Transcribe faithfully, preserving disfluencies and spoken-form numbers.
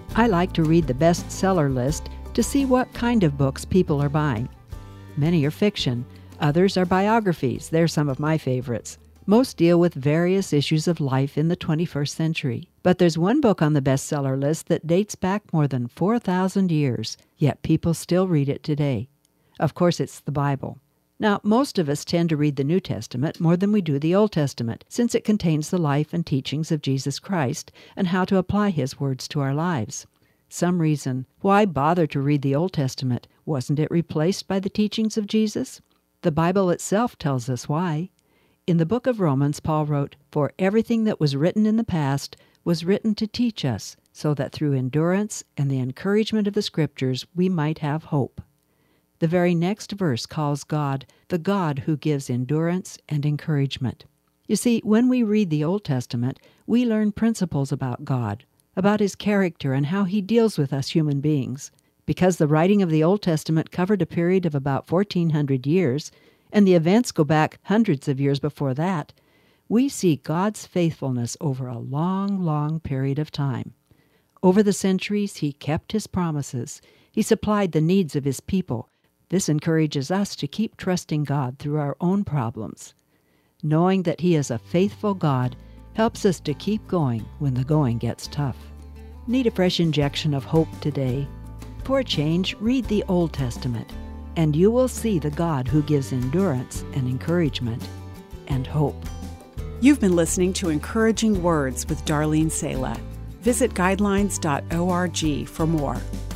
I like to read the bestseller list to see what kind of books people are buying. Many are fiction, others are biographies. They're some of my favorites. Most deal with various issues of life in the twenty-first century. But there's one book on the bestseller list that dates back more than four thousand years, yet people still read it today. Of course, it's the Bible. Now, most of us tend to read the New Testament more than we do the Old Testament, since it contains the life and teachings of Jesus Christ and how to apply His words to our lives. Some reason, why bother to read the Old Testament? Wasn't it replaced by the teachings of Jesus? The Bible itself tells us why. In the book of Romans, Paul wrote, "For everything that was written in the past was written to teach us, so that through endurance and the encouragement of the Scriptures we might have hope." The very next verse calls God the God who gives endurance and encouragement. You see, when we read the Old Testament, we learn principles about God, about His character and how He deals with us human beings. Because the writing of the Old Testament covered a period of about fourteen hundred years, and the events go back hundreds of years before that, we see God's faithfulness over a long, long period of time. Over the centuries, He kept His promises. He supplied the needs of His people. This encourages us to keep trusting God through our own problems. Knowing that He is a faithful God helps us to keep going when the going gets tough. Need a fresh injection of hope today? For a change, read the Old Testament, and you will see the God who gives endurance and encouragement and hope. You've been listening to Encouraging Words with Darlene Sala. Visit guidelines dot org for more.